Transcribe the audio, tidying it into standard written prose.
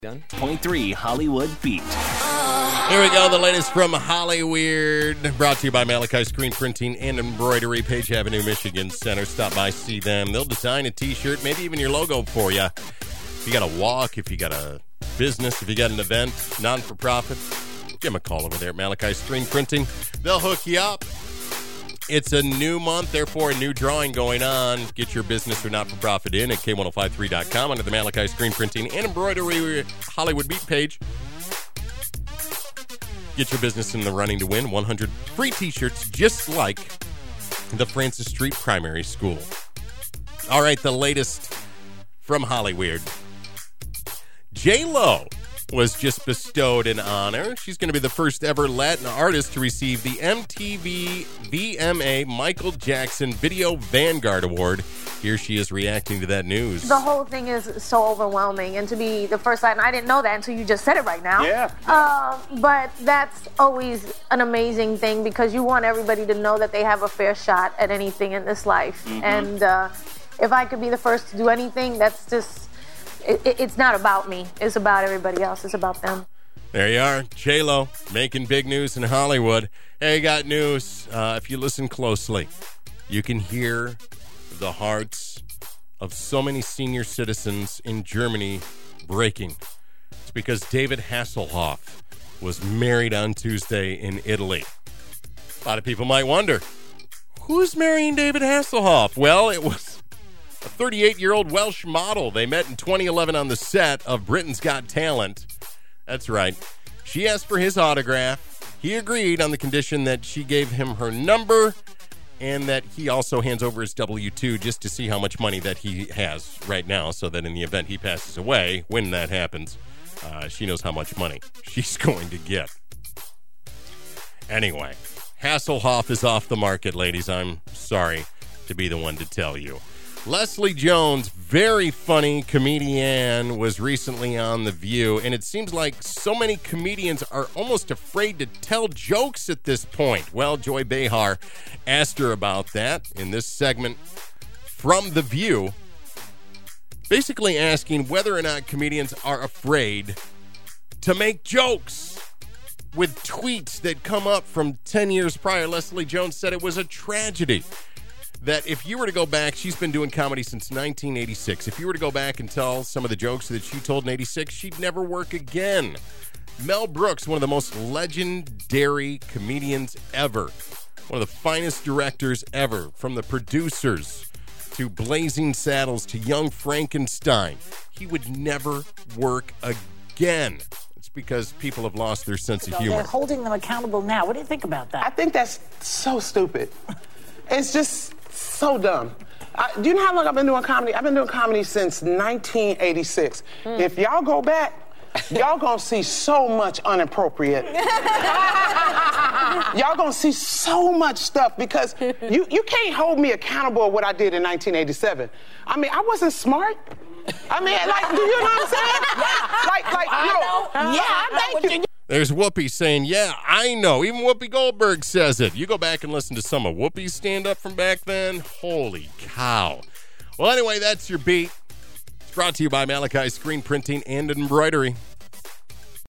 .3 Hollywood Beat. Here we go, the latest from Hollyweird, brought to you by Malachi Screen Printing and Embroidery, Page Avenue, Michigan Center. Stop by, see them. They'll design a t-shirt, maybe even your logo for you. If you got a walk, if you got a business, if you got an event, non-for-profit, give them a call over there at Malachi Screen Printing. They'll hook you up. It's a new month, therefore a new drawing going on. Get your business or not-for-profit in at K1053.com under the Malachi Screen Printing and Embroidery Hollywood Beat page. Get your business in the running to win 100 free t-shirts just like the Francis Street Primary School. All right, the latest from Hollyweird. J-Lo was just bestowed an honor. She's going to be the first ever Latin artist to receive the MTV VMA Michael Jackson Video Vanguard Award. Here she is reacting to that news. The whole thing is so overwhelming, and to be the first Latin, I didn't know that until you just said it right now. Yeah. But that's always an amazing thing because you want everybody to know that they have a fair shot at anything in this life. Mm-hmm. And if I could be the first to do anything, that's just... It's not about me. It's about everybody else. It's about them. There you are. J-Lo making big news in Hollywood. Hey, got news. If you listen closely, you can hear the hearts of so many senior citizens in Germany breaking. It's because David Hasselhoff was married on Tuesday in Italy. A lot of people might wonder, who's marrying David Hasselhoff? Well, it was a 38-year-old Welsh model. They met in 2011 on the set of Britain's Got Talent. That's right. She asked for his autograph. He agreed on the condition that she gave him her number and that he also hands over his W-2 just to see how much money that he has right now so that in the event he passes away, when that happens, she knows how much money she's going to get. Anyway, Hasselhoff is off the market, ladies. I'm sorry to be the one to tell you. Leslie Jones, very funny comedian, was recently on The View, and it seems like so many comedians are almost afraid to tell jokes at this point. Well, Joy Behar asked her about that in this segment from The View, basically asking whether or not comedians are afraid to make jokes. With tweets that come up from 10 years prior, Leslie Jones said it was a tragedy. That if you were to go back, she's been doing comedy since 1986. If you were to go back and tell some of the jokes that she told in 86, she'd never work again. Mel Brooks, one of the most legendary comedians ever. One of the finest directors ever. From the producers to Blazing Saddles to Young Frankenstein. He would never work again. It's because people have lost their sense of humor. They're holding them accountable now. What do you think about that? I think that's so stupid. It's just so dumb. Do you know how long I've been doing comedy? I've been doing comedy since 1986. If y'all go back, y'all gonna see so much inappropriate. Y'all gonna see so much stuff because you can't hold me accountable of what I did in 1987. I mean, I wasn't smart. I mean, like, do you know what I'm saying? Thank you. There's Whoopi saying, yeah, I know. Even Whoopi Goldberg says it. You go back and listen to some of Whoopi's stand-up from back then. Holy cow. Well, anyway, that's your beat. It's brought to you by Malachi Screen Printing and Embroidery.